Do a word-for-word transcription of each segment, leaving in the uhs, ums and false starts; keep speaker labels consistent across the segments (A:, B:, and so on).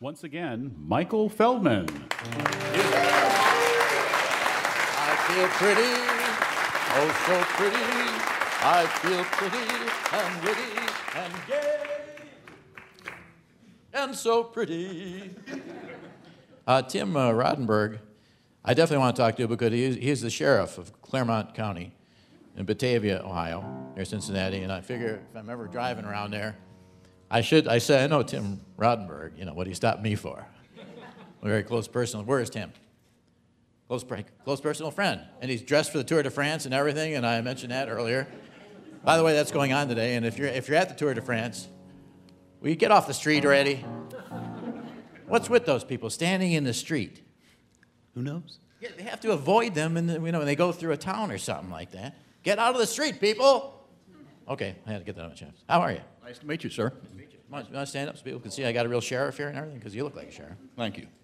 A: once again, Michael Feldman.
B: I feel pretty, oh so pretty. I feel pretty and witty and gay and so pretty. Uh, Tim uh, Roddenberry, I definitely want to talk to you because he is, he is the sheriff of Claremont County in Batavia, Ohio, near Cincinnati, and I figure if I'm ever driving around there, I should, I say, I know Tim Roddenberry, you know, what he stopped me for. A very close personal, where is Tim? Close, close personal friend, and he's dressed for the Tour de France and everything, and I mentioned that earlier. By the way, that's going on today, and if you're, if you're at the Tour de France, will you get off the street already? What's with those people standing in the street?
A: Who knows?
B: Yeah, they have to avoid them, and you know, when they go through a town or something like that. Get out of the street, people! Okay, I had to get that on my chest. How are you?
C: Nice to meet you, sir.
B: Nice to meet you. You want to stand up so people can see I got a real sheriff here and everything? Because you look like a sheriff.
C: Thank you.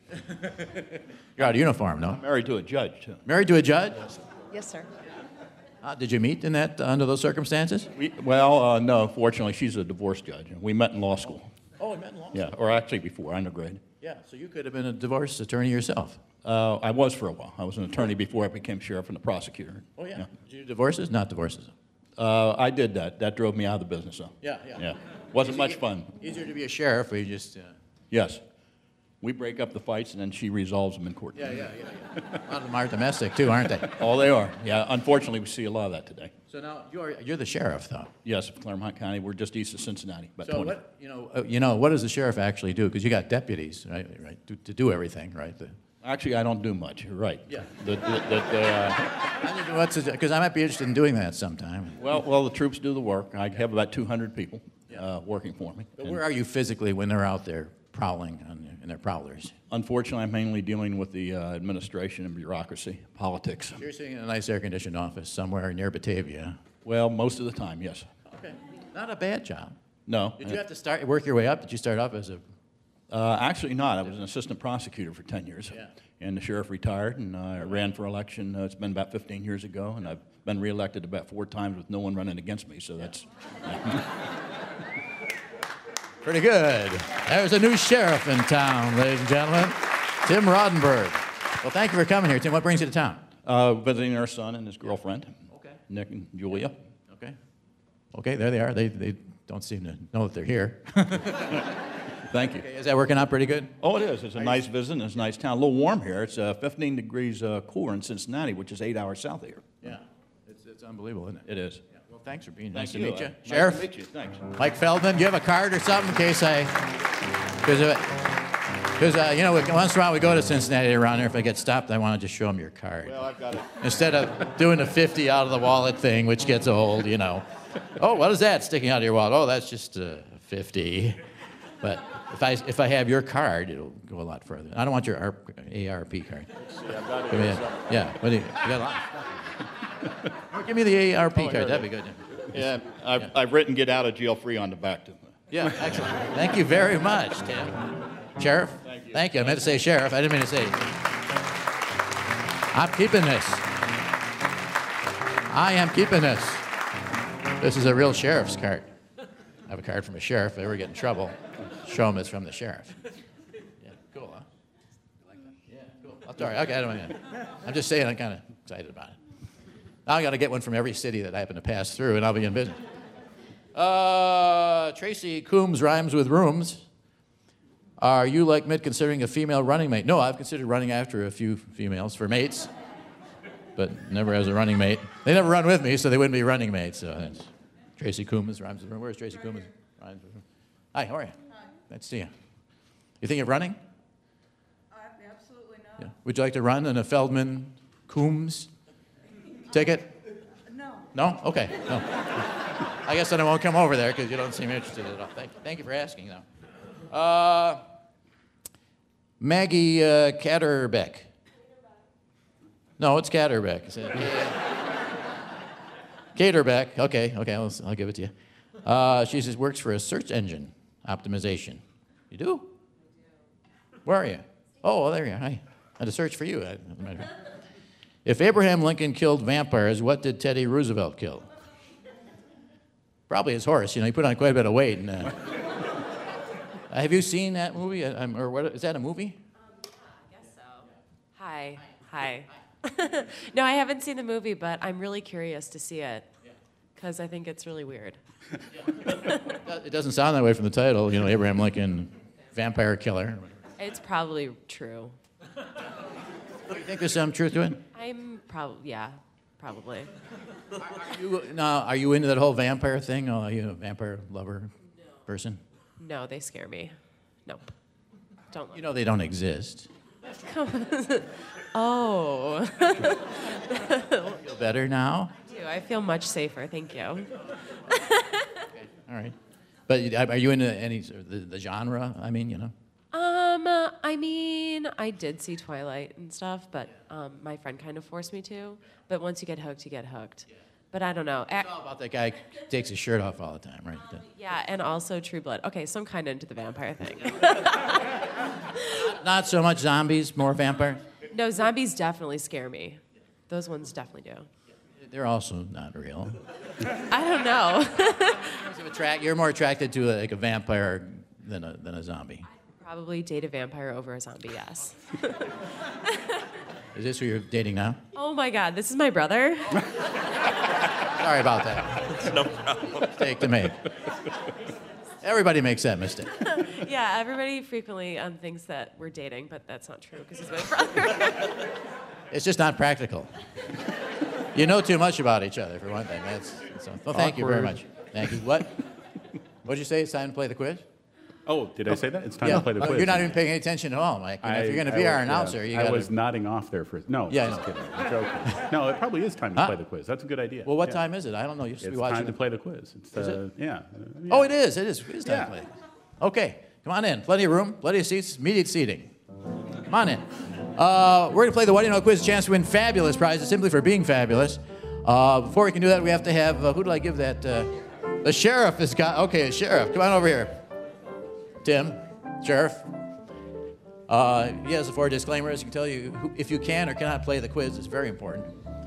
B: You're out of uniform, no?
C: Married to a judge, too.
B: Married to a judge?
D: Yes, sir.
B: Uh, did you meet in that uh, under those circumstances?
C: We, well, uh, no, fortunately, she's a divorce judge. We met in law school.
B: Oh, we met in law school?
C: Yeah, or actually before, undergrad.
B: Yeah, so you could have been a divorce attorney yourself.
C: Uh, I was for a while. I was an attorney before I became sheriff and a prosecutor.
B: Oh, yeah.
C: yeah.
B: Did you do divorces? Not divorces.
C: Uh, I did that. That drove me out of the business, though.
B: Yeah, yeah.
C: Yeah. Wasn't
B: Easier-
C: much fun.
B: Easier to be a sheriff where you just... Uh...
C: Yes. We break up the fights, and then she resolves them in court.
B: Yeah, yeah, yeah, yeah. A lot of them are domestic, too, aren't they?
C: Oh, they are. Yeah, unfortunately, we see a lot of that today.
B: So now, you're, you're the sheriff, though.
C: Yes, of Claremont County. We're just east of Cincinnati. About
B: So
C: twenty.
B: what, you know, uh, you know, what does the sheriff actually do? Because you got deputies, right, right, to, to do everything, right? The,
C: Actually, I don't do much. You're right.
B: Yeah.
C: The, the, the, the, uh,
B: Because I might be interested in doing that sometime.
C: well, well, the troops do the work. I have about two hundred people uh, working for me.
B: But
C: And
B: where are you physically when they're out there prowling on, in their prowlers?
C: unfortunately, I'm mainly dealing with the uh, administration and bureaucracy, politics.
B: You're sitting in a nice air-conditioned office somewhere near Batavia.
C: Well, most of the time, yes.
B: Okay. Not a bad job.
C: No.
B: Did you have to start work your way up? Did you start off as a...
C: Uh, actually not. I was an assistant prosecutor for ten years.
B: Yeah.
C: And the sheriff retired, and uh, I ran for election. Uh, it's been about fifteen years ago, and I've been reelected about four times with no one running against me, so that's...
B: Pretty good. There's a new sheriff in town, ladies and gentlemen. Tim Roddenberry. Well, thank you for coming here, Tim. What brings you to town?
C: Uh, visiting our son and his girlfriend,
B: Okay.
C: Nick and Julia.
B: Okay. Okay, there they are. They, they don't seem to know that they're here.
C: Thank you.
B: Okay, is that working out pretty good?
C: Oh, it is. It's a nice visit, and it's a nice town. A little warm here. It's uh, fifteen degrees uh, cooler in Cincinnati, which is eight hours south of here.
B: Yeah. It's, it's unbelievable, isn't it?
C: It is.
B: Yeah. Well, thanks for being
C: Thank
B: nice to meet you.
C: Uh,
B: Sheriff?
C: Nice to meet you. Thanks.
B: Mike Feldman, do you have a card or something in case I... Because, because uh, you know, once in a while we go to Cincinnati around there. If I get stopped, I want to just show them your card.
C: Well, I've got it.
B: Instead of doing the fifty out of the wallet thing, which gets old, you know. Oh, what is that sticking out of your wallet? Oh, that's just uh, fifty. But if I if I have your card, it'll go a lot further. I don't want your A R P card.
C: See, I've got it.
B: Give me
C: here.
B: a- yeah, what do you, you got a lot of stuff. Oh, give me the A R P
C: Oh,
B: card.
C: here
B: That'd
C: it
B: be good.
C: Yeah, I've,
B: Yeah.
C: I've written "Get out of jail free" on the back. To,
B: Yeah, excellent. Thank you very much, Tim. Sheriff?
C: Thank you.
B: Thank you. I meant to say sheriff. I didn't mean to say. I'm keeping this. I am keeping this. This is a real sheriff's card. I have a card from a sheriff. If I ever get in trouble, show him it's from the sheriff. Yeah, cool, huh? You like that? Yeah, cool. Oh, sorry. Okay, I don't mind. I'm just saying I'm kind of excited about it. Now I got to get one from every city that I happen to pass through, and I'll be in business. Uh, Tracy Coombs rhymes with rooms. Are you, like Mitt, considering a female running mate? No, I've considered running after a few females for mates, but never as a running mate. They never run with me, so they wouldn't be running mates. So that's Tracy Coombs rhymes with rooms. Where's Tracy Coombs? Rhymes with rooms. Hi, how are you?
D: Hi.
B: Nice to see you. You think of running?
D: Uh, absolutely not.
B: Yeah. Would you like to run in a Feldman Coombs ticket?
D: No.
B: No? Okay. No. I guess then I won't come over there because you don't seem interested at all. Thank you. Thank you for asking, though. Uh, Maggie uh, Catterbeck. No, it's Catterbeck. Is it? Caterbeck. Okay, okay, I'll, I'll give it to you. Uh, she says works for a search engine optimization. You do? Where are you? Oh, well, there you are. Hi. I had to search for you. I- If Abraham Lincoln killed vampires, what did Teddy Roosevelt kill? Probably his horse. You know, he put on quite a bit of weight. And, uh,
C: Uh, have you seen that movie? Uh, um, or what, is that a movie?
E: I guess so. Hi. Hi. No, I haven't seen the movie, but I'm really curious to see it because I think it's really weird.
C: It doesn't sound that way from the title. You know, Abraham Lincoln, vampire killer.
E: It's probably true.
C: Do you think there's some truth to it?
E: I'm probably, yeah, probably.
C: Are you, now, are you into that whole vampire thing? Oh, are you a vampire lover person?
E: No, they scare me. Nope. Don't look.
C: You know they don't exist.
E: Oh.
C: Feel better now?
E: Dude, I feel much safer, thank you.
C: All right. But are you into any sort of the, the genre? I mean, you know.
E: Um, uh, I mean, I did see Twilight and stuff, but um, my friend kind of forced me to. But once you get hooked, you get hooked. But I don't know. Ac-
C: It's all about that guy who takes his shirt off all the time, right?
E: yeah, and also True Blood. Okay, so I'm kind of into the vampire thing.
C: Not so much zombies, more vampires.
E: No, zombies definitely scare me. Those ones definitely do.
C: They're also not real.
E: I don't know.
C: So attract, you're more attracted to a, like a vampire than a than a zombie.
E: Probably date a vampire over a zombie, yes.
C: Is this who you're dating now?
E: Oh my God, this is my brother.
C: Sorry about that.
B: No problem.
C: Mistake to make. Everybody makes that mistake.
E: Yeah, everybody frequently um, thinks that we're dating, but that's not true because he's my brother.
C: It's just not practical. You know too much about each other, for one thing. That's, so, well, thank you very much. Thank you. What? What did you say? It's time to play the quiz?
A: Oh, did I say that? It's time
C: yeah.
A: to play the
C: Uh,
A: our
C: You're not even paying any attention at all, Mike. You know, if you're going to be
A: I
C: our
A: was-
C: announcer,
A: yeah.
C: you
A: I
C: got
A: was
C: to...
A: nodding off there for... No,
C: Yeah,
A: just
C: I know.
A: kidding. I'm joking. No, it probably is time to
C: Huh?
A: play the quiz. That's a good idea.
C: Well, what
A: Yeah.
C: time is it? I don't know. You should
A: It's
C: be watching.
A: time to play the quiz. It's,
C: Is
A: uh,
C: it?
A: Yeah. uh, yeah.
C: Oh, it is. It is. It is time
A: Yeah.
C: to play. Okay, come on in. Plenty of room, plenty of seats, immediate seating. Come on in. Uh, we're going to play the What Do You Know quiz, a chance to win fabulous prizes simply for being fabulous. Uh, before we can do that, we have to have, uh, who do I give that? Uh, the sheriff has got, okay, sheriff, come on over here. Tim, sheriff. Uh, he has the four disclaimers. He can tell you who, if you can or cannot play the quiz. It's very important.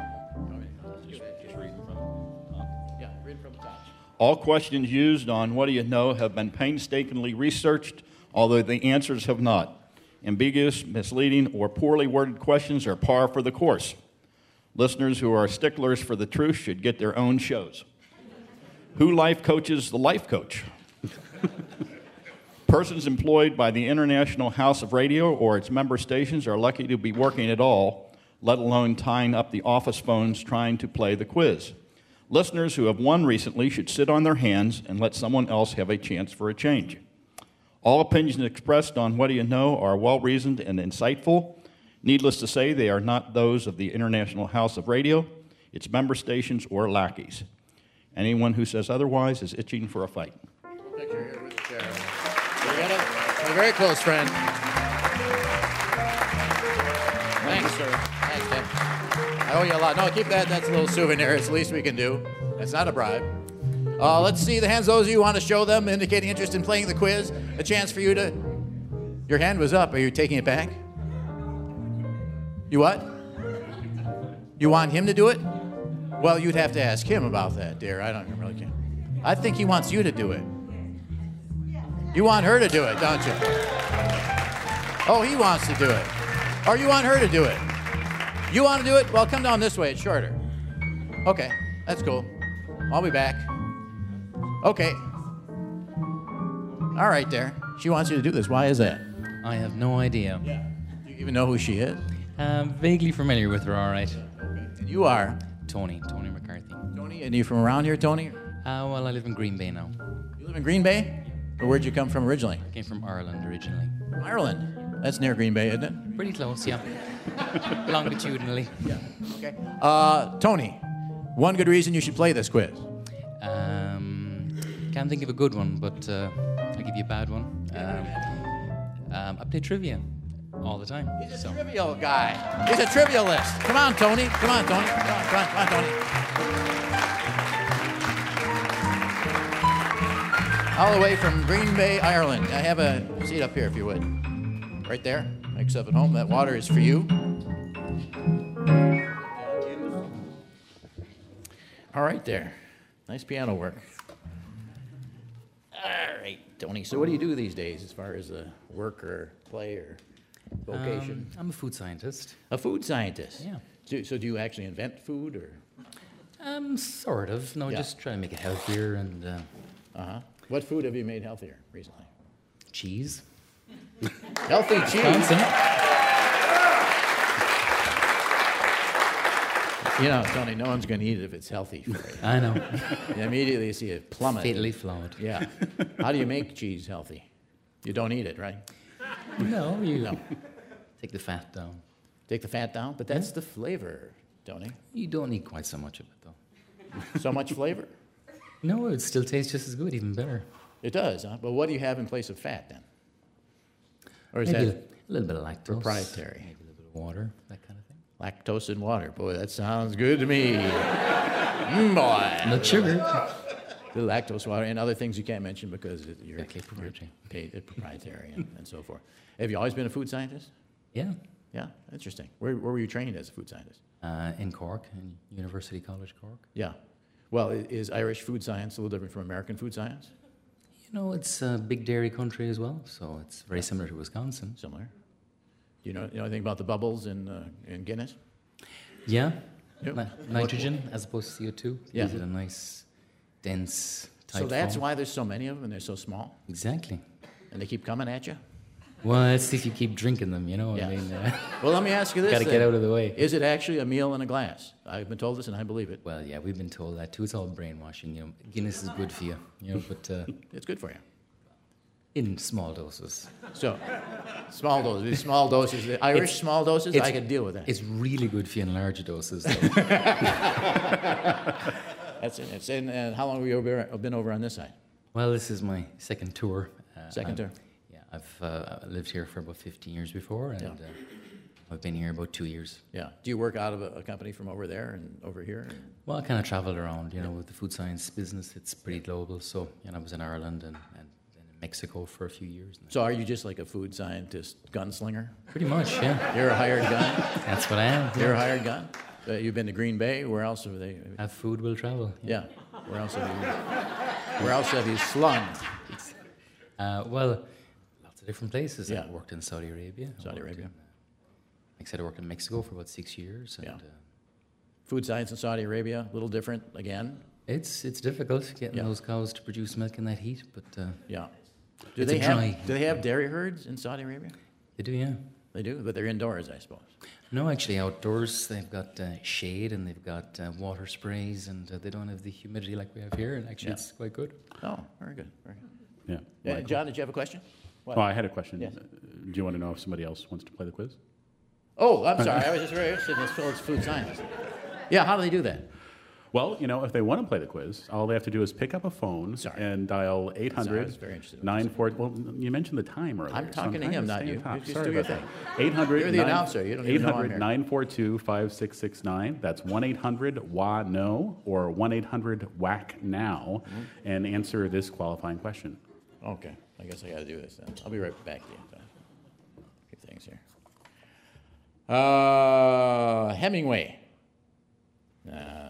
C: Yeah, read from the top.
F: All questions used on What Do You Know have been painstakingly researched, although the answers have not. Ambiguous, misleading, or poorly worded questions are par for the course. Listeners who are sticklers for the truth should get their own shows. Who life coaches the life coach? Persons employed by the International House of Radio or its member stations are lucky to be working at all, let alone tying up the office phones trying to play the quiz. Listeners who have won recently should sit on their hands and let someone else have a chance for a change. All opinions expressed on What Do You Know are well-reasoned and insightful. Needless to say, they are not those of the International House of Radio, its member stations, or lackeys. Anyone who says otherwise is itching for a fight.
C: Picture here with the sheriff. We got a, a very close friend. Thanks, sir. Thanks, Tim. I owe you a lot. No, keep that. That's a little souvenir. It's the least we can do. That's not a bribe. Uh, let's see the hands. Those of you who want to show them, indicating interest in playing the quiz. A chance for you to... Your hand was up. Are you taking it back? You what? You want him to do it? Well, you'd have to ask him about that, dear. I don't really care. I think he wants you to do it. You want her to do it, don't you? Oh, he wants to do it. Or you want her to do it. You want to do it? Well, come down this way. It's shorter. Okay, that's cool. I'll be back. Okay. All right, there. She wants you to do this. Why is that?
G: I have no idea.
C: Yeah. Do you even know who she is?
G: I'm vaguely familiar with her, all right.
C: And you are?
G: Tony, Tony McCarthy.
C: Tony, and you from around here, Tony?
G: Uh, well, I live in Green Bay now.
C: You live in Green Bay? Or where'd you come from originally?
G: I came from Ireland originally.
C: Ireland. That's near Green Bay, isn't it?
G: Pretty close, yeah. Longitudinally.
C: Yeah. Okay. Uh, Tony, one good reason you should play this quiz.
G: Um, can't think of a good one, but uh, I'll give you a bad one. Um, um, I play trivia all the time.
C: He's a
G: so.
C: trivial guy. He's a trivialist. Come on, Tony. Come on, Tony. Come on, come on, come on, Tony. All the way from Green Bay, Ireland. I have a seat up here, if you would. Right there. Make yourself at home. That water is for you. All right, there. Nice piano work. All right. Tony, so what do you do these days as far as uh, work or play or vocation?
G: Um, I'm a food scientist.
C: A food scientist?
G: Yeah.
C: Do, so do you actually invent food or?
G: Um, sort of. No,
C: Yeah.
G: just try to make it healthier and uh,
C: Uh-huh. What food have you made healthier recently?
G: cheese.
C: Healthy cheese?
G: Wisconsin.
C: You know, Tony, no one's going to eat it if it's healthy for you.
G: I know.
C: You immediately see it plummet.
G: Fatally flawed.
C: Yeah. How do you make cheese healthy? You don't eat it, right?
G: No, you
C: No.
G: take the fat down.
C: Take the fat down, but that's the flavor, Tony.
G: You don't need quite so much of it, though.
C: So much flavor?
G: No, it still tastes just as good, even better.
C: It does, huh? But what do you have in place of fat then? Or is
G: Maybe
C: that
G: a little bit of lactose.
C: proprietary?
G: Maybe a little bit of water, that kind of thing.
C: Lactose in water? Boy, that sounds good to me. Mm, boy.
G: Not sugar.
C: The lactose water and other things you can't mention because it, you're,
G: Exactly, proprietary.
C: you're paid at proprietary and, and so forth. Have you always been a food scientist?
G: Yeah.
C: Yeah, interesting. Where, where were you trained as a food scientist?
G: Uh, in Cork, in University College Cork.
C: Yeah. Well, i- is Irish food science a little different from American food science?
G: You know, it's a big dairy country as well, so it's very similar to Wisconsin.
C: Similar. Do you know, you know anything about the bubbles in, uh, in Guinness?
G: Yeah.
C: Yep.
G: Ni- nitrogen as opposed to C O two.
C: Yeah.
G: Gives it a nice, dense, tight
C: So that's
G: form.
C: why there's so many of them and they're so small
G: Exactly.
C: and they keep coming at you?
G: Well, it's if you keep drinking them, you know.
C: Yeah.
G: I mean, uh,
C: Well, let me ask you this.
G: Gotta get
C: then.
G: out of the way.
C: Is it actually a meal in a glass? I've been told this and I believe it.
G: well, yeah, we've been told that too. It's all brainwashing. You know, Guinness is good for you, you know, but uh,
C: It's good for you.
G: in small doses.
C: So, small doses. These small doses, the Irish
G: It's-
C: small doses,
G: it's-
C: I could deal with that.
G: It's really good for you in larger doses. Though.
C: That's it. It's in, and how long have you over- been over on this side?
G: Well, this is my second tour. Uh,
C: Second
G: I've-
C: tour.
G: Yeah, I've uh, lived here for about fifteen years before, and
C: Yeah.
G: uh, I've been here about two years.
C: Yeah. Do you work out of a, a company from over there and over here?
G: Well, I kind of traveled around, you know, with the food science business. It's pretty global. So, you know, I was in Ireland and, and then in Mexico for a few years. And
C: So are you just like a food scientist gunslinger?
G: pretty much, yeah.
C: You're a hired gun?
G: That's what I am.
C: You're a hired gun? Uh, you've been to Green Bay? Where else have they?
G: Have food will travel.
C: Yeah. Where else have you? Where else have you slung?
G: Uh, well, lots of different places.
C: Yeah.
G: I worked in Saudi Arabia. I
C: Saudi
G: worked
C: Arabia.
G: in, uh, like I said, I worked in Mexico for about six years. And,
C: Yeah.
G: uh,
C: Food science in Saudi Arabia, a little different again.
G: it's it's difficult getting
C: Yeah.
G: those cows to produce milk in that heat, but uh,
C: Yeah. Do
G: It's
C: they
G: a
C: have
G: dry-
C: Do they have dairy herds in Saudi Arabia?
G: they do, yeah.
C: They do, but they're indoors, I suppose.
G: No, actually, outdoors they've got uh, shade and they've got uh, water sprays, and uh, they don't have the humidity like we have here. And actually,
C: Yeah.
G: it's quite good.
C: Oh, very good. Very good.
A: Yeah.
C: Yeah,
A: Michael.
C: John, did you have a question? What?
A: Oh, I had a question.
C: Yes.
A: Uh, Do you want to know if somebody else wants to play the quiz?
C: Oh, I'm sorry. I was just very interested in this Phillips food scientist. Yeah, how do they do that?
A: Well, you know, if they want to play the quiz, all they have to do is pick up a phone
C: Sorry.
A: and dial eight
C: Sorry, I
A: hundred
C: was very interested in
A: nine four. Well, you mentioned the time earlier.
C: I'm
A: so
C: talking to
A: trying
C: him,
A: stay
C: not
A: on
C: you.
A: top.
C: You just
A: Sorry
C: do your
A: about
C: thing.
A: that. eight hundred.
C: You're the announcer. You don't even know I'm here.
A: nine four two, five six six nine. That's one eight hundred W A No or one eight hundred W A C Now,
C: Mm-hmm.
A: and answer this qualifying question.
C: Okay, I guess I got to do this then. I'll be right back to you. Few things here. Uh, Hemingway. Uh,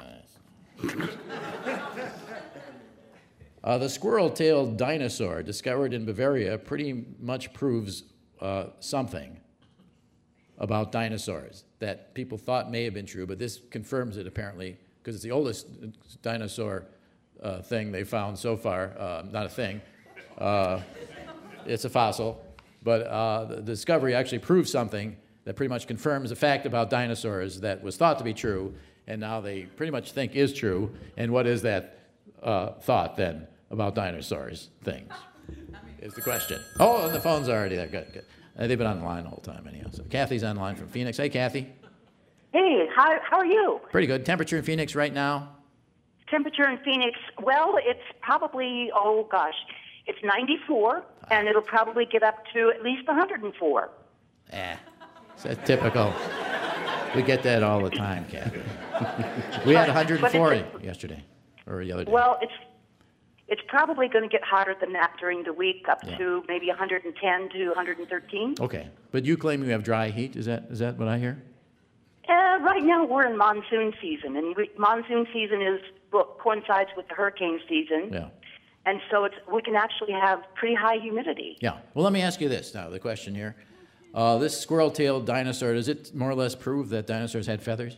C: uh, the squirrel-tailed dinosaur discovered in Bavaria pretty much proves uh, something about dinosaurs that people thought may have been true, but this confirms it apparently because it's the oldest dinosaur uh, thing they found so far. Uh, not a thing. Uh, it's a fossil. But uh, the discovery actually proves something that pretty much confirms the fact about dinosaurs that was thought to be true, and now they pretty much think is true. And what is that uh, thought then about dinosaurs things is the question. Oh, and the phone's already there. Good, good. Uh, they've been on the line the whole time anyhow. So Kathy's on the line from Phoenix. Hey, Kathy.
H: Hey, how, how are you?
C: Pretty good. Temperature in Phoenix right now?
H: Temperature in Phoenix, well, it's probably, oh gosh, it's ninety-four, and it'll probably get up to at least one hundred four.
C: Eh, it's typical. We get that all the time, Kathy. We had one hundred four yesterday, or the other day.
H: Well, it's it's probably going to get hotter than that during the week, up
C: Yeah.
H: to maybe one hundred ten to one hundred thirteen.
C: Okay, but you claim you have dry heat. Is that is that what I hear?
H: Uh, right now, we're in monsoon season, and we, monsoon season is well, coincides with the hurricane season.
C: Yeah.
H: and so it's we can actually have pretty high humidity.
C: Yeah. Well, let me ask you this now. The question here: uh, this squirrel-tailed dinosaur, does it more or less prove that dinosaurs had feathers?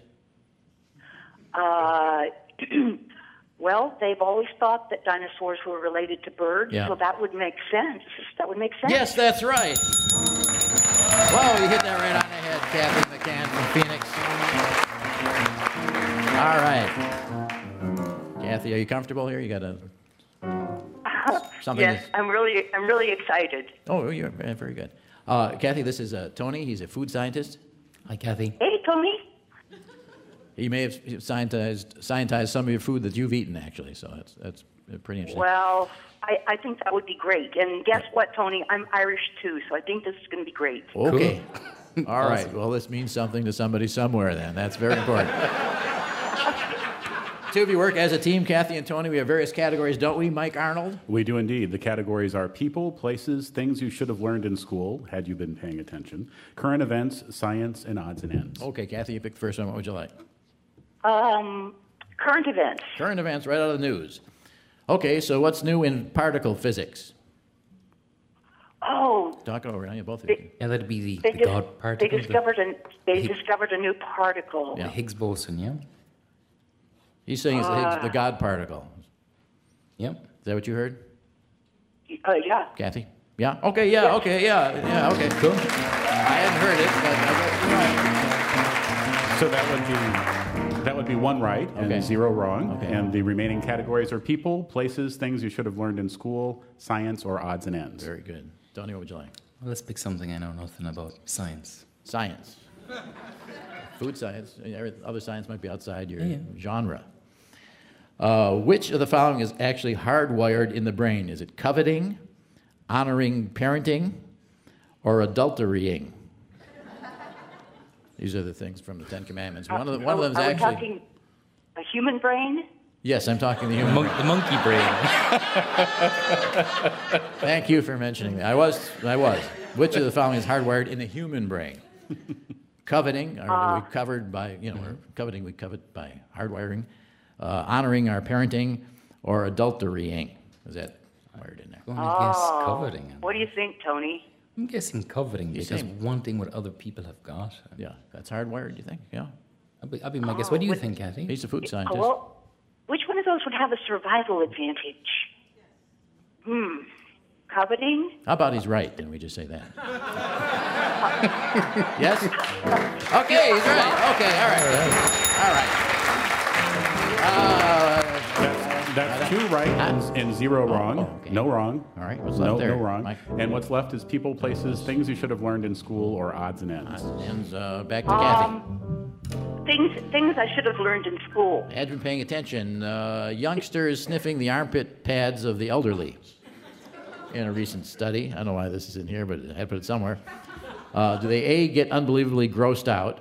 H: Uh, well, they've always thought that dinosaurs were related to birds,
C: Yeah.
H: so that would make sense. That would make sense.
C: Yes, that's right. Whoa, you hit that right on the head, Kathy McCann from Phoenix. All right. Kathy, are you comfortable here? You got a something.
H: Yes,
C: that's-
H: I'm really, I'm really excited.
C: Oh, you're very good. Uh, Kathy, this is uh, Tony. He's a food scientist.
G: Hi, Kathy.
H: Hey, Tony.
C: He may have scientized, scientized some of your food that you've eaten, actually. So that's that's pretty interesting.
H: Well, I, I think that would be great. And guess what, Tony? I'm Irish too, so I think this is going to be great.
C: Okay. All right. Well, this means something to somebody somewhere. Then that's very important. Two of you work as a team, Kathy and Tony. We have various categories, don't we, Mike Arnold?
A: We do indeed. The categories are people, places, things you should have learned in school, had you been paying attention, current events, science, and odds and ends.
C: Okay, Kathy, you picked the first one. What would you like?
H: Um, current events.
C: Current events right out of the news. Okay, so what's new in particle physics?
H: Oh,
C: Talk over, now, both of you.
G: Yeah, that'd be the,
H: they,
G: the
H: dis-
G: God
H: they
G: particle.
H: discovered a they
G: Higgs-
H: discovered a new particle.
G: the, the Higgs boson, yeah?
C: He's saying it's the, Higgs, the God particle.
G: Yep.
C: Is that what you heard,
H: Uh, yeah.
C: Kathy? Yeah? Okay, yeah, okay, yeah, yeah, okay. Cool. I hadn't heard it, but I guess
A: So that would be that would be one right and
C: Okay.
A: zero wrong.
C: Okay.
A: And the remaining categories are people, places, things you should have learned in school, science, or odds and ends.
C: Very good. Tony, what would you like?
G: Well, let's pick something I know nothing about. Science.
C: Science. Food science. Every- Other science might be outside your
G: Yeah,
C: genre. Uh, which of the following is actually hardwired in the brain? Is it coveting, honoring parenting, or adulterying? These are the things from the Ten Commandments. One of, the, one of them is
H: Are we
C: actually...
H: talking a human brain?
C: Yes, I'm talking the
G: The,
C: human.
G: mon- the monkey brain.
C: Thank you for mentioning that. I was, I was. Which of the following is hardwired in the human brain? Coveting, or we covered by, you know, or coveting we covet by hardwiring, uh, honoring our parenting, or adulterying. Is that wired in there?
G: I'm going to guess coveting.
H: What do you think, Tony?
G: I'm guessing coveting
C: You
G: because
C: think-
G: wanting what other people have got.
C: Yeah, that's hardwired. Do you think? Yeah.
G: I'll be, I'll be my guess. What do you
H: what-
G: think, Kathy?
C: He's a food
H: Oh,
C: scientist.
H: well, which one of those would have a survival advantage? Hmm. Coveting?
C: How about he's right? Didn't we just say that? Yes. Okay, he's right. Okay, all right, all right. Uh,
A: That's, that's two right and, and zero wrong.
C: oh, okay.
A: No wrong.
C: All right, what's
A: no,
C: left there,
A: No wrong.
C: Mike?
A: And what's left is people, places, things you should have learned in school, or odds and ends.
C: and uh, back to Kathy.
H: Um, things things I should have learned in school.
C: Had been paying attention. Uh, youngsters sniffing the armpit pads of the elderly. In a recent study, I don't know why this is in here, but I had put it somewhere. Uh, do they A, get unbelievably grossed out?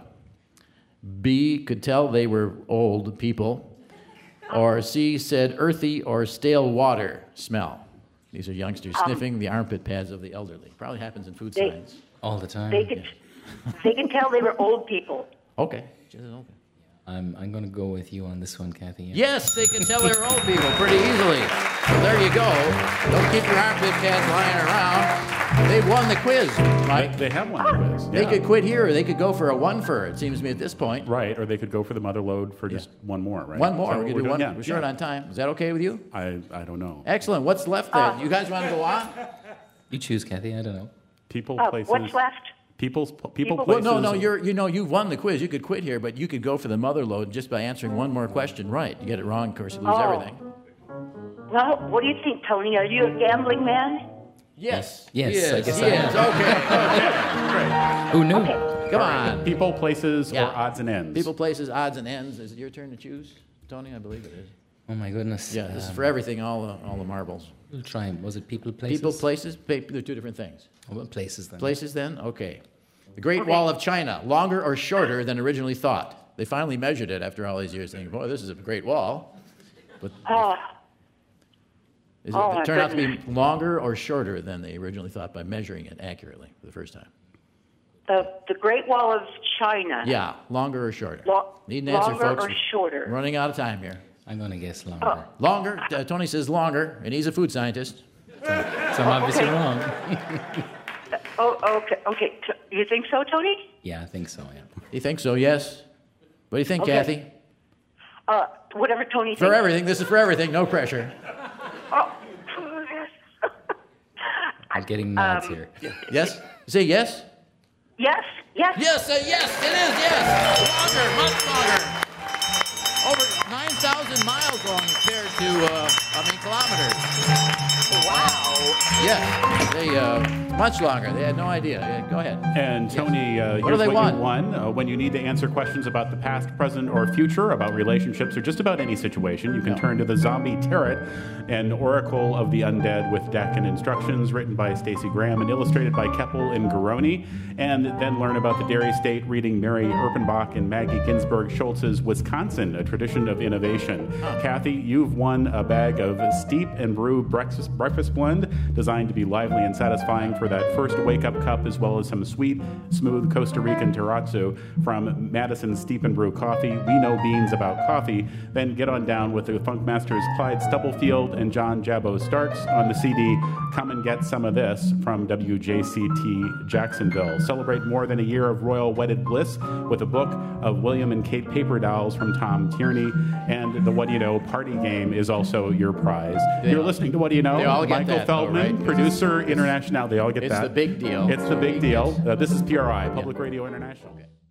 C: B, could tell they were old people? Or C, said earthy or stale water smell? These are youngsters sniffing the armpit pads of the elderly. Probably happens in food
H: They-
C: science.
G: All the time.
H: They could they could tell they were old people.
C: Okay. Just okay.
G: I'm, I'm going to go with you on this one, Kathy. Yeah.
C: Yes, they can tell they're old people pretty easily. So there you go. Don't keep your armpit pads lying around. They won the quiz,
A: They,
C: Mike.
A: they have one of those.
C: They
A: Yeah.
C: could quit here, or they could go for a one for, it seems to me at this point.
A: Right, or they could go for the mother load for just one more, right?
C: One more.
A: Is that
C: We're
A: what
C: going to do
A: doing?
C: one.
A: Yeah,
C: We're short
A: yeah.
C: on time. Is that okay with you?
A: I, I don't know.
C: Excellent. What's left then? You guys want to go on?
G: You choose, Kathy. I don't know.
A: People,
H: Uh,
A: places.
H: what's left?
A: People's, people,
H: People-
C: Well,
A: places.
C: no, no. You're, you know, you've won the quiz. You could quit here, but you could go for the mother load just by answering one more question right. You get it wrong, of course, you lose
H: Oh.
C: everything.
H: Well, what do you think, Tony? Are you a gambling man?
C: Yes.
G: Yes,
C: He is.
G: I guess
C: he
G: I
C: is. Okay.
G: Who knew?
H: Okay.
C: Come on.
A: People, places,
C: Yeah.
A: or odds and ends.
C: People, places, odds, and ends. Is it your turn to choose, Tony? I believe it is.
G: Oh my goodness.
C: Yeah, this is
G: Um,
C: for everything, all the, all the marbles.
G: We'll try. Was it people, places?
C: People, places, pa- they're two different things.
G: Oh, well, places then.
C: Places, then? Okay. The Great Wall of China, longer or shorter than originally thought? They finally measured it after all these years, thinking, boy, this is a great wall. But
H: Oh,
C: is
H: oh,
C: it,
H: my
C: it turned out to be
H: goodness.
C: longer or shorter than they originally thought by measuring it accurately for the first time?
H: the the Great Wall of China.
C: Yeah, longer or shorter?
H: Lo-
C: Need an answer,
H: longer
C: folks.
H: or shorter?
C: Running out of time here.
G: I'm going to guess longer.
C: Longer. Uh, Tony says longer, and he's a food scientist.
G: So, so I'm obviously
H: Okay.
G: wrong.
H: Oh, okay. Okay. T- you think so, Tony?
G: Yeah, I think so, yeah.
C: You think so? Yes. What do you think,
H: Okay.
C: Kathy?
H: Uh, whatever Tony
C: For
H: thinks.
C: everything. This is for everything. No pressure.
H: Oh.
G: I'm getting nods here.
C: Yes. Say yes.
H: Yes. Yes.
C: Yes. Uh, yes. It is. Yes. Longer. Much longer. Over nine thousand miles long compared to, uh, I mean, kilometers.
H: Wow.
C: Yes. They, uh, much longer. They had no idea. Yeah, go ahead.
A: And Tony, uh,
C: What do
A: here's
C: they
A: what
C: want?
A: you won. Uh, when you need to answer questions about the past, present, or future, about relationships, or just about any situation, you can
C: No.
A: turn to the Zombie Tarot, an oracle of the undead with deck and instructions, written by Stacey Graham and illustrated by Keppel and Garoni, and then learn about the Dairy State, reading Mary Erpenbach and Maggie Ginsberg Schultz's Wisconsin, a tradition of innovation. Kathy, you've won a bag of Steep and Brew breakfast, breakfast blend, designed to be lively and satisfying for that first wake-up cup, as well as some sweet, smooth Costa Rican terrazzo from Madison Steep and Brew Coffee. We know beans about coffee. Then get on down with the Funk Masters Clyde Stubblefield and John Jabbo Starks on the C D Come and Get Some of This from W J C T Jacksonville. Celebrate more than a year of royal wedded bliss with a book of William and Kate paper dolls from Tom Tierney, and the What Do You Know party game is also your prize.
C: They
A: You're
C: all-
A: listening to What Do You Know?
C: they all get
A: Michael
C: that, though,
A: Feldman,
C: right?
A: producer, international. They all get
C: It's
A: that.
C: the big deal.
A: It's the big deal. Uh, this is P R I, Public Radio International.